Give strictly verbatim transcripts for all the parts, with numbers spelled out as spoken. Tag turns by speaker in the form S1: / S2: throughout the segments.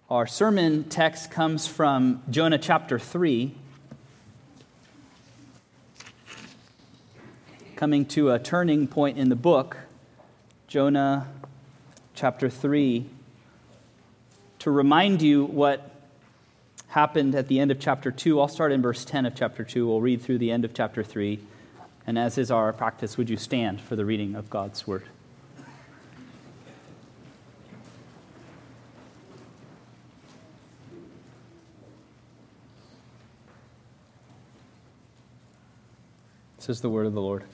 S1: Our sermon text comes from Jonah chapter three, coming to a turning point in the book, Jonah chapter three, to remind you what happened at the end of chapter two. I'll start in verse ten of chapter two. We'll read through the end of chapter three. And as is our practice, would you stand for the reading of God's word? This is the word of the Lord.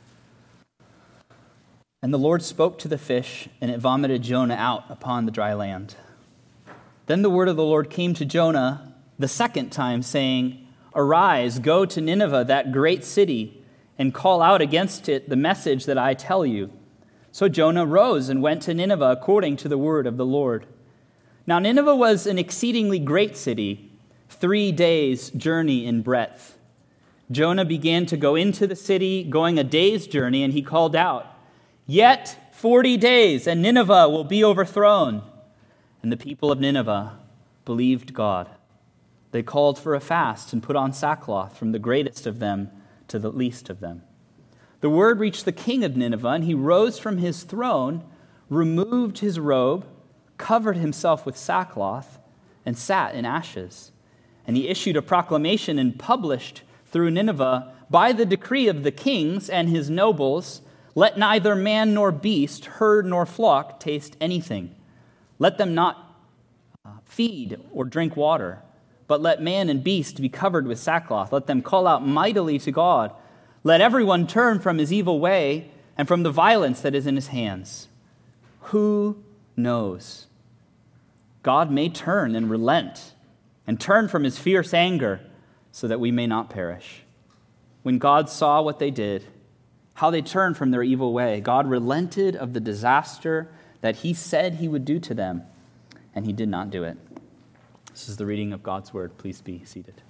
S1: And the Lord spoke to the fish, and it vomited Jonah out upon the dry land. Then the word of the Lord came to Jonah the second time, saying, Arise, go to Nineveh, that great city, and call out against it the message that I tell you. So Jonah rose and went to Nineveh according to the word of the Lord. Now Nineveh was an exceedingly great city, three days' journey in breadth. Jonah began to go into the city, going a day's journey, and he called out, Yet forty days, and Nineveh will be overthrown. And the people of Nineveh believed God. They called for a fast and put on sackcloth, from the greatest of them to the least of them. The word reached the king of Nineveh, and he rose from his throne, removed his robe, covered himself with sackcloth, and sat in ashes. And he issued a proclamation and published through Nineveh, by the decree of the kings and his nobles, let neither man nor beast, herd nor flock taste anything. Let them not feed or drink water, but let man and beast be covered with sackcloth. Let them call out mightily to God. Let everyone turn from his evil way and from the violence that is in his hands. Who knows? God may turn and relent and turn from his fierce anger, so that we may not perish. When God saw what they did, how they turned from their evil way, God relented of the disaster that he said he would do to them, and he did not do it. This is the reading of God's word. Please be seated.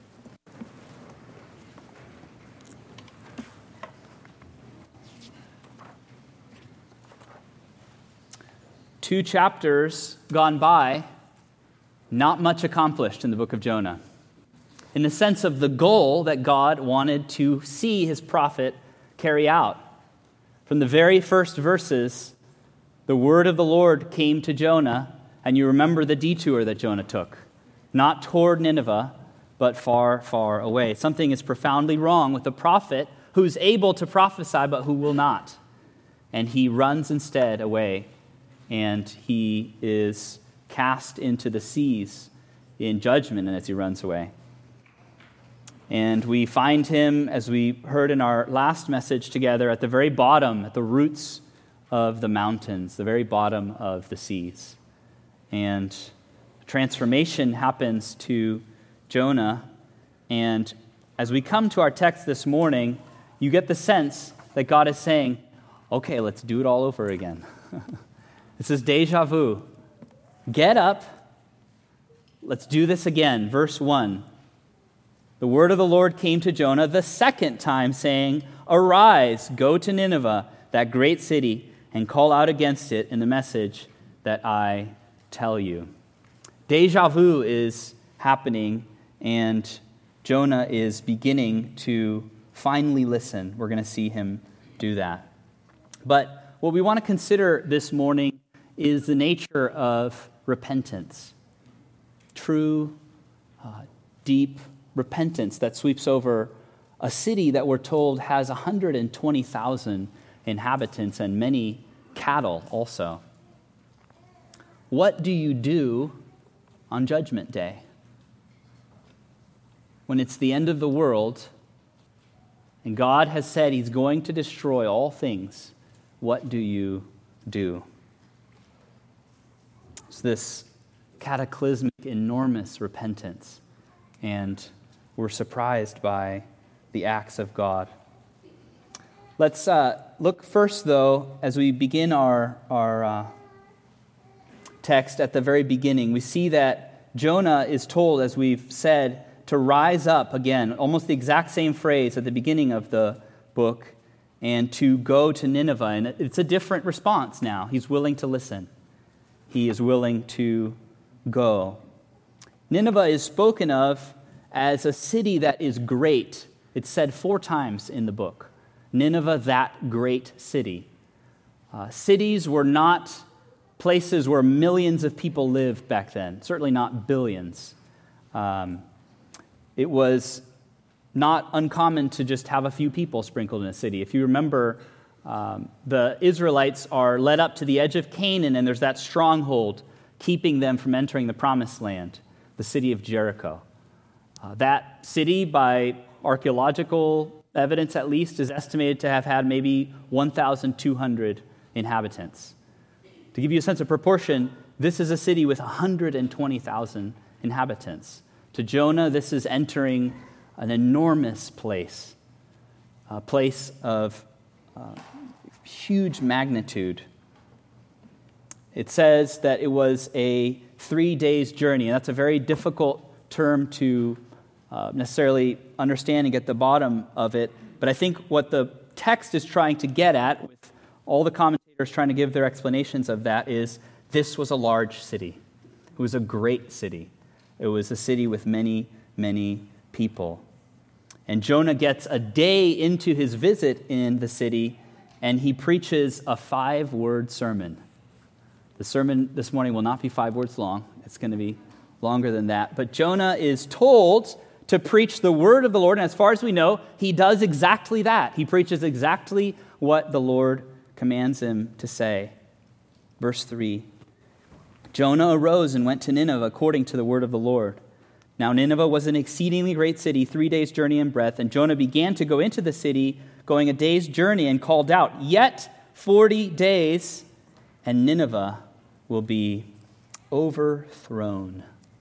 S1: Two chapters gone by, not much accomplished in the book of Jonah, in the sense of the goal that God wanted to see his prophet carry out. From the very first verses, the word of the Lord came to Jonah, and you remember the detour that Jonah took. Not toward Nineveh, but far, far away. Something is profoundly wrong with the prophet who's able to prophesy, but who will not. And he runs instead away, and he is cast into the seas in judgment as he runs away. And we find him, as we heard in our last message together, at the very bottom, at the roots of the mountains, the very bottom of the seas. And transformation happens to Jonah. And as we come to our text this morning, you get the sense that God is saying, okay, let's do it all over again. This is deja vu. Get up. Let's do this again. Verse one. The word of the Lord came to Jonah the second time, saying, Arise, go to Nineveh, that great city, and call out against it in the message that I tell you. Deja vu is happening, and Jonah is beginning to finally listen. We're going to see him do that. But what we want to consider this morning is the nature of repentance. True, uh, deep repentance that sweeps over a city that we're told has one hundred twenty thousand inhabitants and many cattle also. What do you do on Judgment Day? When it's the end of the world and God has said he's going to destroy all things, what do you do? It's this cataclysmic, enormous repentance, and we're surprised by the acts of God. Let's uh, look first, though, as we begin our, our uh, text at the very beginning. We see that Jonah is told, as we've said, to rise up again, almost the exact same phrase at the beginning of the book, and to go to Nineveh. And it's a different response now. He's willing to listen. He is willing to go. Nineveh is spoken of as a city that is great. It's said four times in the book. Nineveh, that great city. Uh, cities were not places where millions of people lived back then, certainly not billions. Um, it was not uncommon to just have a few people sprinkled in a city. If you remember, um, the Israelites are led up to the edge of Canaan, and there's that stronghold keeping them from entering the promised land, the city of Jericho. Uh, that city, by archaeological evidence at least, is estimated to have had maybe one thousand two hundred inhabitants. To give you a sense of proportion, this is a city with one hundred twenty thousand inhabitants. To Jonah, this is entering an enormous place, a place of uh, huge magnitude. It says that it was a three days journey, and that's a very difficult term to uh, necessarily understand and get the bottom of it. But I think what the text is trying to get at, with all the commentators trying to give their explanations of that, is this was a large city. It was a great city. It was a city with many, many people. And Jonah gets a day into his visit in the city, and he preaches a five-word sermon. The sermon this morning will not be five words long. It's going to be longer than that. But Jonah is told to preach the word of the Lord, and as far as we know, he does exactly that. He preaches exactly what the Lord commands him to say. Verse three, Jonah arose and went to Nineveh according to the word of the Lord. Now Nineveh was an exceedingly great city, three days' journey in breadth, and Jonah began to go into the city, going a day's journey, and called out, "Yet forty days, and Nineveh will be overthrown."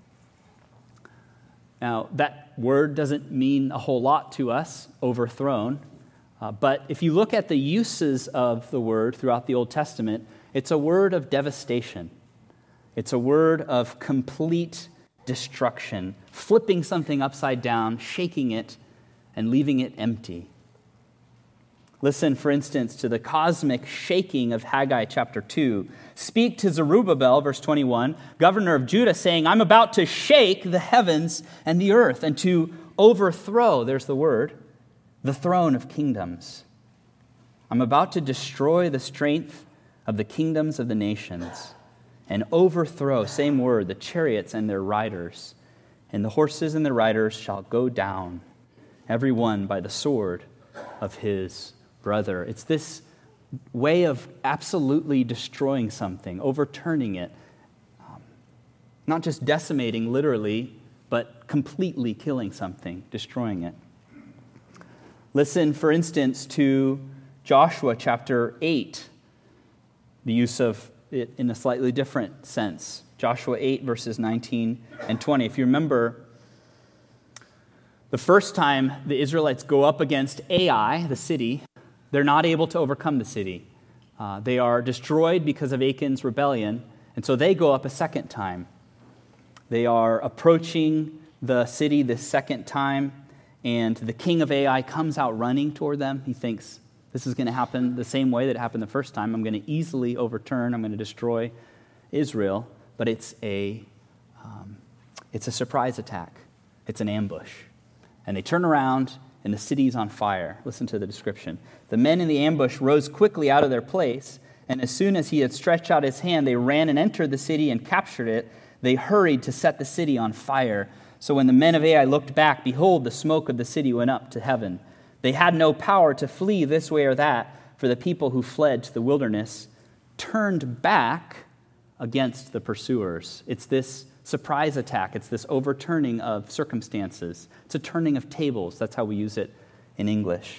S1: Now, that word doesn't mean a whole lot to us, overthrown. Uh, but if you look at the uses of the word throughout the Old Testament, it's a word of devastation. It's a word of complete destruction, flipping something upside down, shaking it, and leaving it empty. Listen, for instance, to the cosmic shaking of Haggai chapter two. Speak to Zerubbabel, verse twenty-one, governor of Judah, saying, "I'm about to shake the heavens and the earth, and to overthrow," there's the word, "the throne of kingdoms. I'm about to destroy the strength of the kingdoms of the nations, and overthrow," same word, "the chariots and their riders, and the horses and their riders shall go down, every one by the sword of his brother." It's this way of absolutely destroying something, overturning it, um, not just decimating literally, but completely killing something, destroying it. Listen, for instance, to Joshua chapter eight, the use of it in a slightly different sense. Joshua eight, verses nineteen and twenty. If you remember, the first time the Israelites go up against Ai, the city, they're not able to overcome the city. Uh, they are destroyed because of Achan's rebellion, and so they go up a second time. They are approaching the city this second time, and the king of Ai comes out running toward them. He thinks, this is going to happen the same way that it happened the first time. I'm going to easily overturn, I'm going to destroy Israel, but it's a, um, it's a surprise attack. It's an ambush. And they turn around, and the city's on fire. Listen to the description. The men in the ambush rose quickly out of their place, and as soon as he had stretched out his hand, they ran and entered the city and captured it. They hurried to set the city on fire. So when the men of Ai looked back, behold, the smoke of the city went up to heaven. They had no power to flee this way or that, for the people who fled to the wilderness turned back against the pursuers. It's this surprise attack. It's this overturning of circumstances. It's a turning of tables. That's how we use it in English.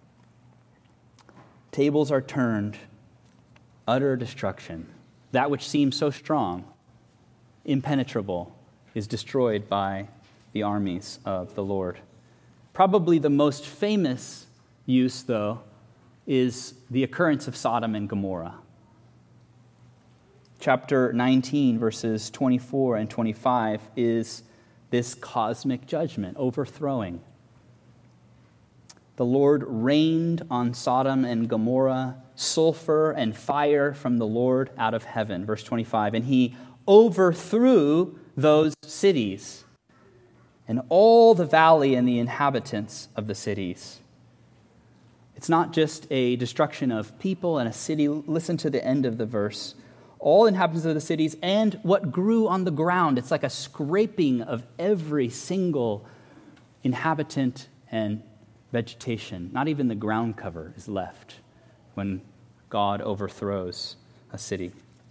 S1: Tables are turned, utter destruction. That which seems so strong, impenetrable, is destroyed by the armies of the Lord. Probably the most famous use, though, is the occurrence of Sodom and Gomorrah. Chapter nineteen, verses twenty-four and twenty-five, is this cosmic judgment, overthrowing. The Lord rained on Sodom and Gomorrah sulfur and fire from the Lord out of heaven. Verse twenty-five, and he overthrew those cities and all the valley and the inhabitants of the cities. It's not just a destruction of people and a city. Listen to the end of the verse. All inhabitants of the cities and what grew on the ground. It's like a scraping of every single inhabitant and vegetation. Not even the ground cover is left when God overthrows a city.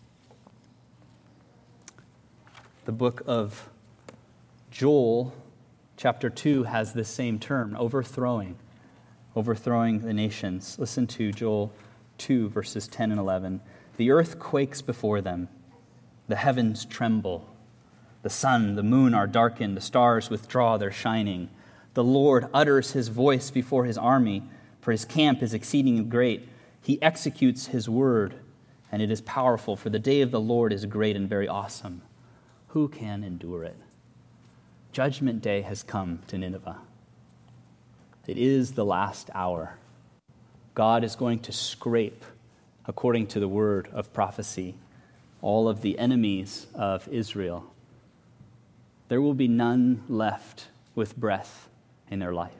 S1: The book of Joel, chapter two, has this same term, overthrowing, overthrowing the nations. Listen to Joel two, verses ten and eleven. The earth quakes before them, the heavens tremble, the sun, the moon are darkened, the stars withdraw their shining. The Lord utters his voice before his army, for his camp is exceeding great. He executes his word, and it is powerful, for the day of the Lord is great and very awesome. Who can endure it? Judgment day has come to Nineveh. It is the last hour. God is going to scrape, according to the word of prophecy, all of the enemies of Israel. There will be none left with breath in their life.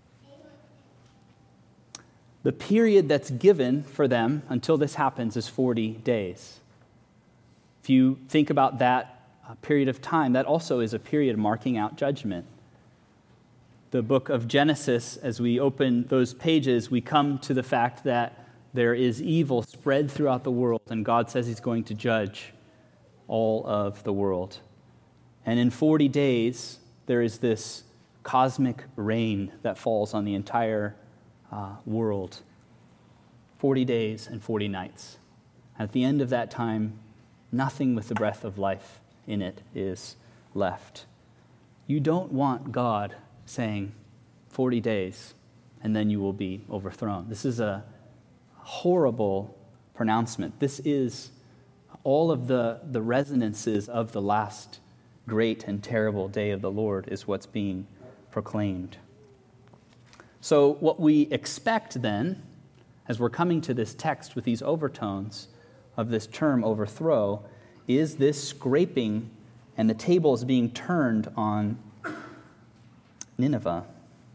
S1: The period that's given for them until this happens is forty days. If you think about that period of time, that also is a period marking out judgment. The book of Genesis, as we open those pages, we come to the fact that there is evil spread throughout the world, and God says he's going to judge all of the world. And in forty days, there is this cosmic rain that falls on the entire uh, world. forty days and forty nights. At the end of that time, nothing with the breath of life in it is left. You don't want God saying forty days and then you will be overthrown. This is a horrible pronouncement. This is all of the, the resonances of the last great and terrible day of the Lord is what's being proclaimed. So what we expect then, as we're coming to this text with these overtones of this term overthrow, is this scraping and the tables being turned on Nineveh.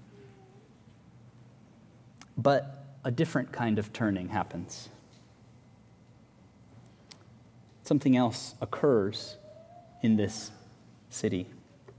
S1: But a different kind of turning happens. Something else occurs in this city.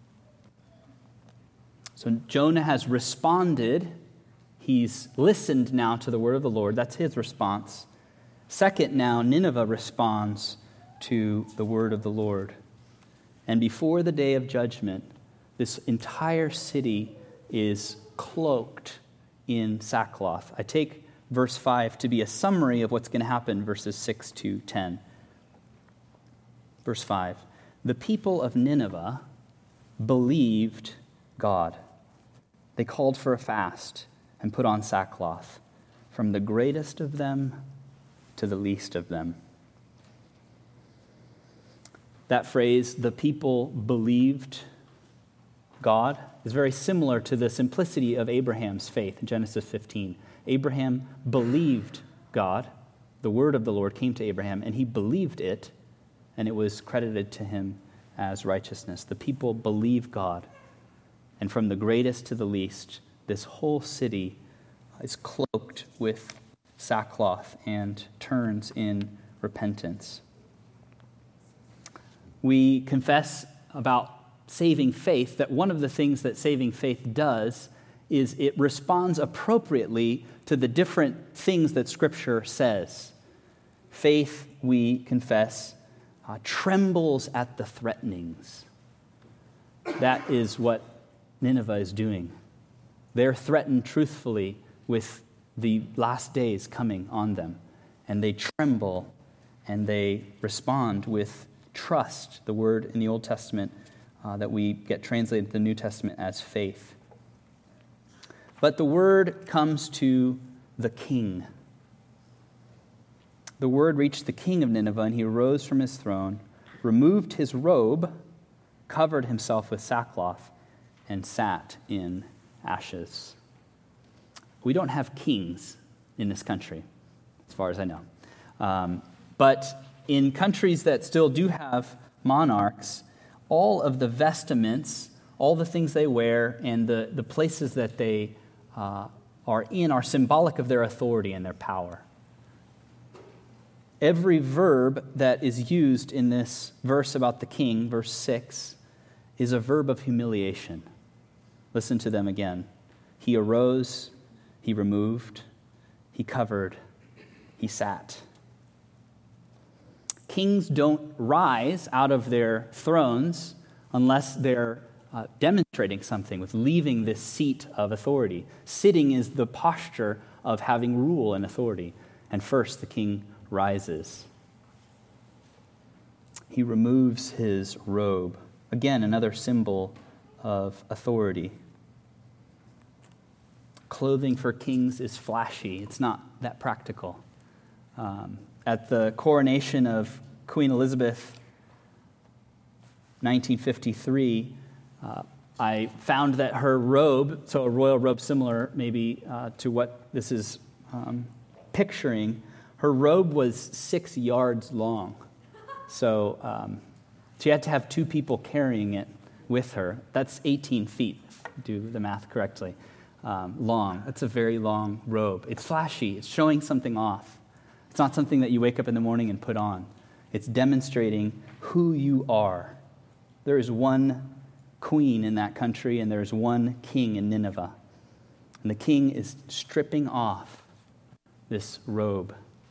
S1: So Jonah has responded. He's listened now to the word of the Lord. That's his response. Second, now Nineveh responds to the word of the Lord. And before the day of judgment, this entire city is cloaked in sackcloth. I take verse five to be a summary of what's going to happen, verses six to ten. Verse five, the people of Nineveh believed God. They called for a fast and put on sackcloth, from the greatest of them to the least of them. That phrase, the people believed God, is very similar to the simplicity of Abraham's faith in Genesis fifteen. Abraham believed God. The word of the Lord came to Abraham, and he believed it, and it was credited to him as righteousness. The people believe God. And from the greatest to the least, this whole city is cloaked with sackcloth and turns in repentance. We confess about saving faith that one of the things that saving faith does is it responds appropriately to the different things that Scripture says. Faith, we confess, uh, trembles at the threatenings. That is what Nineveh is doing. They're threatened truthfully with the last days coming on them, and they tremble and they respond with trust, the word in the Old Testament uh, that we get translated in the New Testament as faith. But the word comes to the king. The word reached the king of Nineveh, and he arose from his throne, removed his robe, covered himself with sackcloth, and sat in ashes. We don't have kings in this country, as far as I know. Um, but in countries that still do have monarchs, all of the vestments, all the things they wear, and the, the places that they uh, are in are symbolic of their authority and their power. Every verb that is used in this verse about the king, verse six, is a verb of humiliation. Listen to them again. He arose, he removed, he covered, he sat. Kings don't rise out of their thrones unless they're uh, demonstrating something with leaving this seat of authority. Sitting is the posture of having rule and authority. And first, the king rises. He removes his robe. Again, another symbol of authority. Clothing for kings is flashy. It's not that practical. Um, at the coronation of Queen Elizabeth, nineteen fifty-three, uh, I found that her robe, so a royal robe similar maybe uh, to what this is um, picturing, her robe was six yards long. So um, she had to have two people carrying it with her. That's eighteen feet, do the math correctly, um, long. That's a very long robe. It's flashy. It's showing something off. It's not something that you wake up in the morning and put on. It's demonstrating who you are. There is one queen in that country, and there's one king in Nineveh. And the king is stripping off this robe.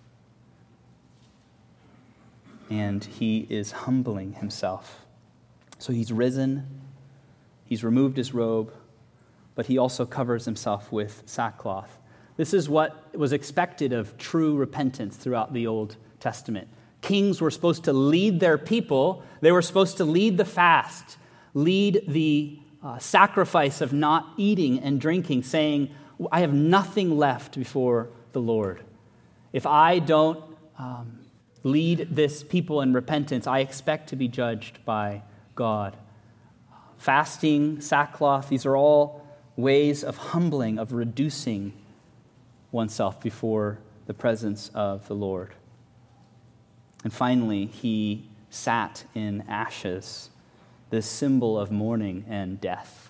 S1: And he is humbling himself. So he's risen, he's removed his robe, but he also covers himself with sackcloth. This is what was expected of true repentance throughout the Old Testament. Kings were supposed to lead their people. They were supposed to lead the fast, lead the uh, sacrifice of not eating and drinking, saying, I have nothing left before the Lord. If I don't um, lead this people in repentance, I expect to be judged by God. Fasting, sackcloth, these are all ways of humbling, of reducing oneself before the presence of the Lord. And finally, he sat in ashes, this symbol of mourning and death.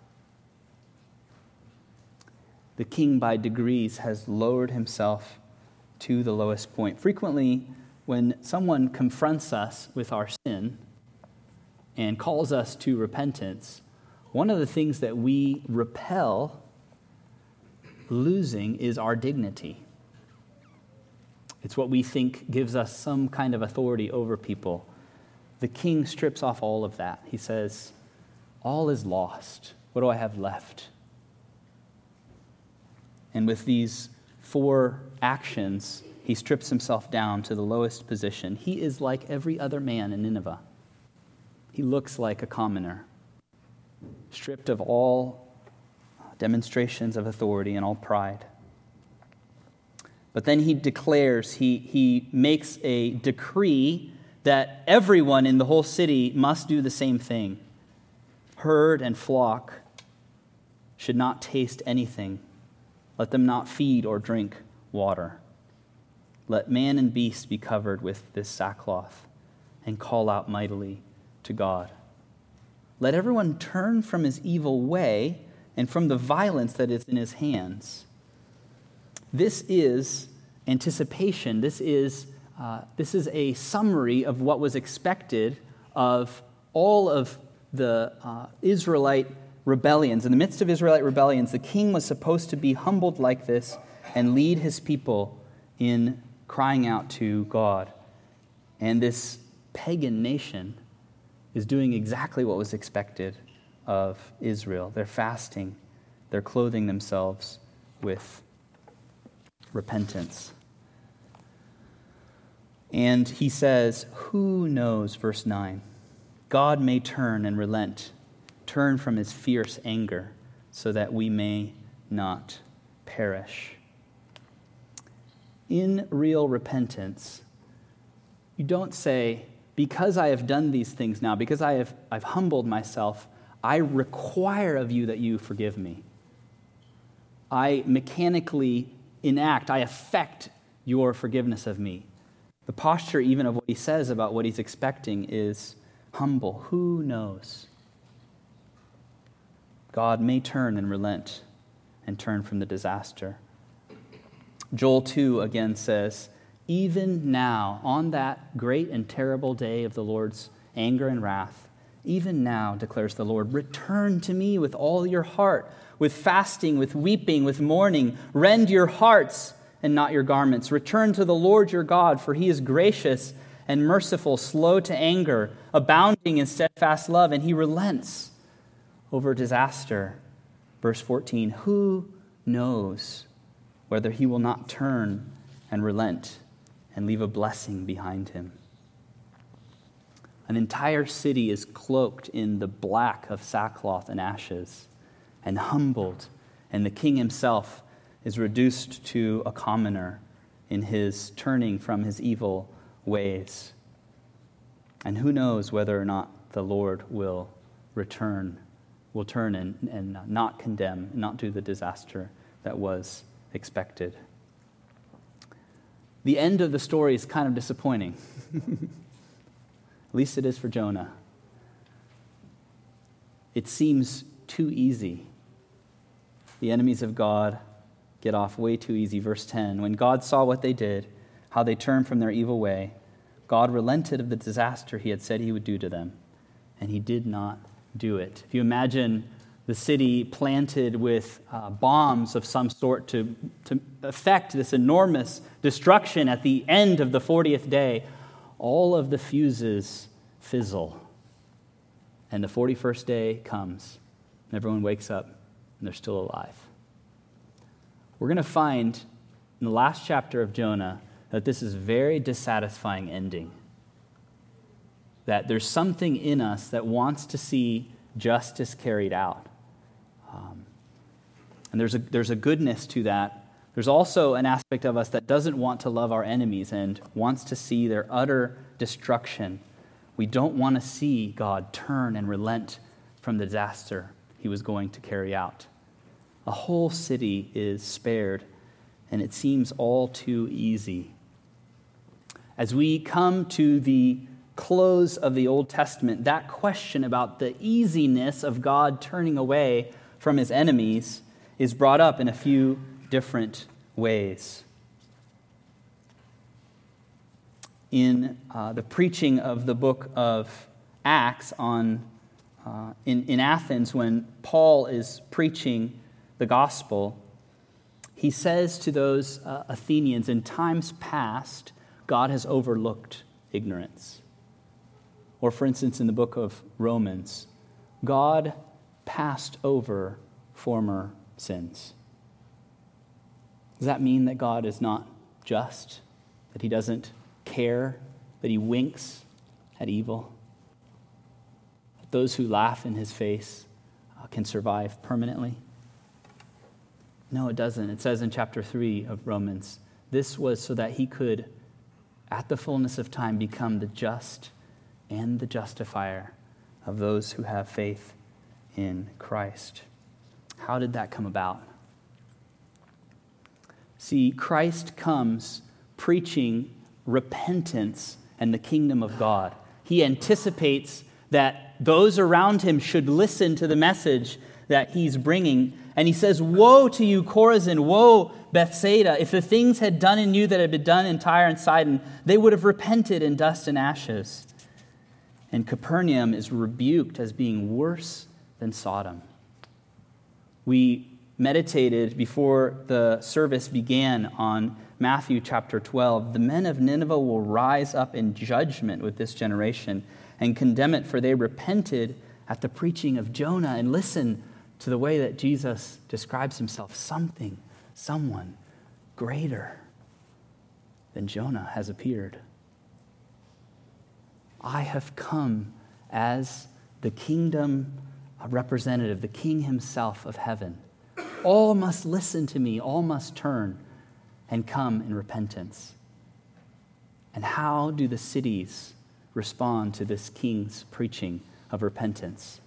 S1: The king, by degrees, has lowered himself to the lowest point. Frequently, when someone confronts us with our sin and calls us to repentance, one of the things that we repel losing is our dignity. It's what we think gives us some kind of authority over people. The king strips off all of that. He says, all is lost. What do I have left? And with these four actions, he strips himself down to the lowest position. He is like every other man in Nineveh. He looks like a commoner, stripped of all demonstrations of authority and all pride. But then he declares, he, he makes a decree that everyone in the whole city must do the same thing. Herd and flock should not taste anything. Let them not feed or drink water. Let man and beast be covered with this sackcloth and call out mightily to God. Let everyone turn from his evil way and from the violence that is in his hands. This is anticipation. This is, uh, this is a summary of what was expected of all of the uh, Israelite rebellions. In the midst of Israelite rebellions, the king was supposed to be humbled like this and lead his people in crying out to God. And this pagan nation is doing exactly what was expected of Israel. They're fasting. They're clothing themselves with repentance. And he says, who knows, verse nine, God may turn and relent, turn from his fierce anger, so that we may not perish. In real repentance, you don't say, because I have done these things now, because I have I've humbled myself, I require of you that you forgive me. I mechanically enact, I affect your forgiveness of me. The posture even of what he says about what he's expecting is humble. Who knows? God may turn and relent and turn from the disaster. Joel two again says, even now, on that great and terrible day of the Lord's anger and wrath, even now, declares the Lord, return to me with all your heart, with fasting, with weeping, with mourning. Rend your hearts and not your garments. Return to the Lord your God, for he is gracious and merciful, slow to anger, abounding in steadfast love, and he relents over disaster. Verse fourteen, who knows whether he will not turn and relent and leave a blessing behind him? An entire city is cloaked in the black of sackcloth and ashes and humbled, and the king himself is reduced to a commoner in his turning from his evil ways. And who knows whether or not the Lord will return, will turn and, and not condemn, not do the disaster that was expected. The end of the story is kind of disappointing. At least it is for Jonah. It seems too easy. The enemies of God get off way too easy. Verse ten, when God saw what they did, how they turned from their evil way, God relented of the disaster he had said he would do to them, and he did not do it. If you imagine the city planted with uh, bombs of some sort to, to effect this enormous destruction at the end of the fortieth day, all of the fuses fizzle. And the forty-first day comes, and everyone wakes up, and they're still alive. We're going to find in the last chapter of Jonah that this is a very dissatisfying ending. That there's something in us that wants to see justice carried out. Um, and there's a, there's a goodness to that. There's also an aspect of us that doesn't want to love our enemies and wants to see their utter destruction. We don't want to see God turn and relent from the disaster he was going to carry out. A whole city is spared, and it seems all too easy. As we come to the close of the Old Testament, that question about the easiness of God turning away from his enemies is brought up in a few different ways. In uh, the preaching of the book of Acts on uh, in, in Athens, when Paul is preaching the gospel, he says to those uh, Athenians, in times past, God has overlooked ignorance. Or for instance, in the book of Romans, God passed over former sins. Does that mean that God is not just? That he doesn't care? That he winks at evil? That those who laugh in his face uh, can survive permanently? No, it doesn't. It says in chapter three of Romans, this was so that he could, at the fullness of time, become the just and the justifier of those who have faith in Christ. How did that come about? See, Christ comes preaching repentance and the kingdom of God. He anticipates that those around him should listen to the message that he's bringing. And he says, woe to you, Chorazin, woe, Bethsaida. If the things had done in you that had been done in Tyre and Sidon, they would have repented in dust and ashes. And Capernaum is rebuked as being worse than Sodom. We meditated before the service began on Matthew chapter twelve. The men of Nineveh will rise up in judgment with this generation and condemn it, for they repented at the preaching of Jonah. And listen to the way that Jesus describes himself. Something, someone greater than Jonah has appeared. I have come as the kingdom representative, the king himself of heaven. All must listen to me. All must turn and come in repentance. And how do the cities respond to this king's preaching of repentance?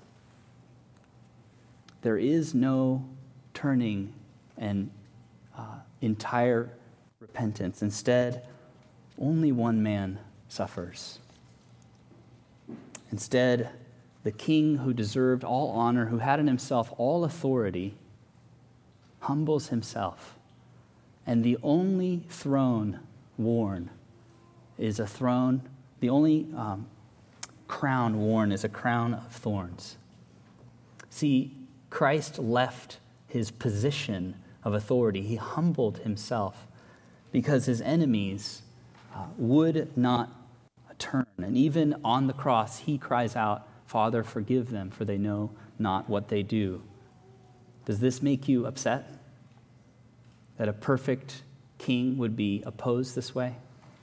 S1: There is no turning and uh, entire repentance. Instead, only one man suffers. Instead, the king who deserved all honor, who had in himself all authority, humbles himself. And the only throne worn is a throne, the only um, crown worn is a crown of thorns. See, Christ left his position of authority. He humbled himself because his enemies uh, would not turn. And even on the cross, he cries out, "Father, forgive them, for they know not what they do." Does this make you upset? That a perfect king would be opposed this way?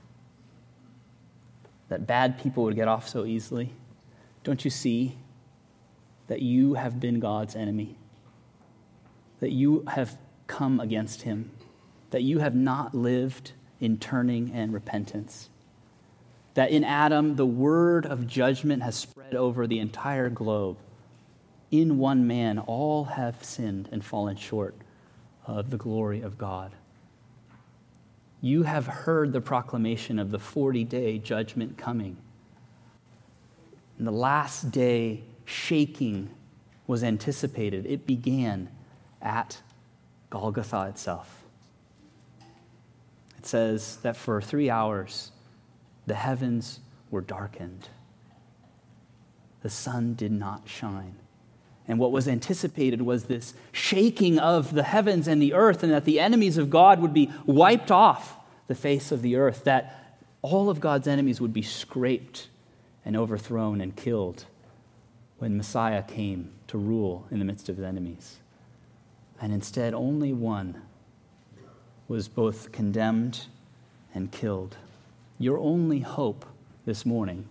S1: That bad people would get off so easily? Don't you see that you have been God's enemy? That you have come against him? That you have not lived in turning and repentance? That in Adam, the word of judgment has spread over the entire globe. In one man, all have sinned and fallen short of the glory of God. You have heard the proclamation of the forty-day judgment coming. And the last day shaking was anticipated. It began at Golgotha itself. It says that for three hours, the heavens were darkened. The sun did not shine. And what was anticipated was this shaking of the heavens and the earth, and that the enemies of God would be wiped off the face of the earth, that all of God's enemies would be scraped and overthrown and killed when Messiah came to rule in the midst of his enemies. And instead, only one was both condemned and killed. Your only hope this morning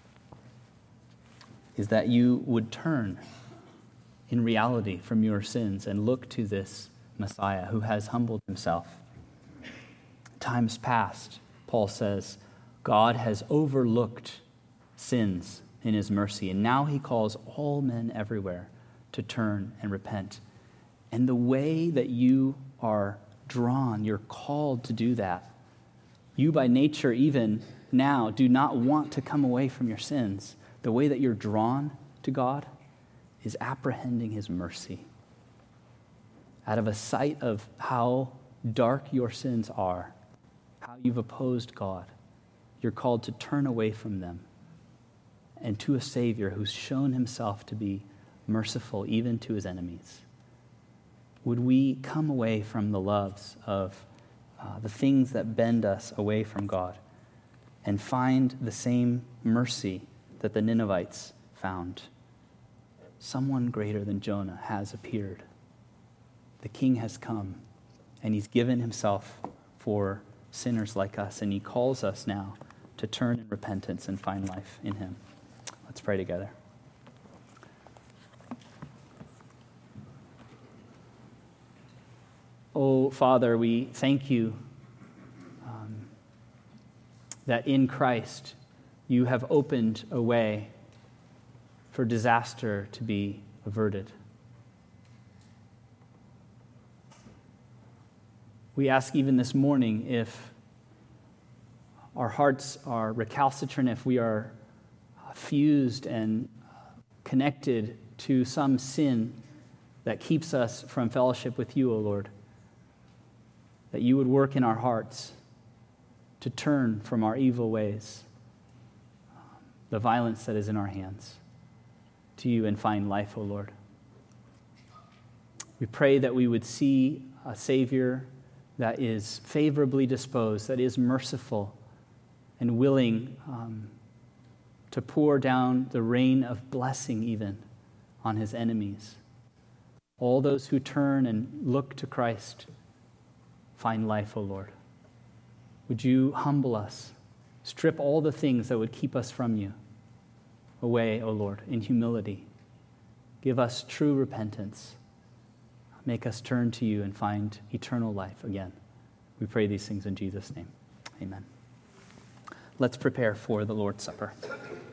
S1: is that you would turn in reality from your sins and look to this Messiah who has humbled himself. Times past, Paul says, God has overlooked sins in his mercy, and now he calls all men everywhere to turn and repent. And the way that you are drawn, you're called to do that. You by nature, even now, do not want to come away from your sins. The way that you're drawn to God is apprehending his mercy. Out of a sight of how dark your sins are, how you've opposed God, you're called to turn away from them and to a Savior who's shown himself to be merciful even to his enemies. Would we come away from the loves of uh, the things that bend us away from God and find the same mercy that the Ninevites found? Someone greater than Jonah has appeared. The king has come, and he's given himself for sinners like us, and he calls us now to turn in repentance and find life in him. Let's pray together. Oh, Father, we thank you um, that in Christ you have opened a way for disaster to be averted. We ask even this morning if our hearts are recalcitrant, if we are fused and connected to some sin that keeps us from fellowship with you, O Lord, that you would work in our hearts to turn from our evil ways, the violence that is in our hands, to you and find life, O Lord. We pray that we would see a Savior that is favorably disposed, that is merciful and willing um, to pour down the rain of blessing even on his enemies. All those who turn and look to Christ find life, O Lord. Would you humble us, strip all the things that would keep us from you away, O Lord, in humility. Give us true repentance. Make us turn to you and find eternal life again. We pray these things in Jesus' name. Amen. Let's prepare for the Lord's Supper.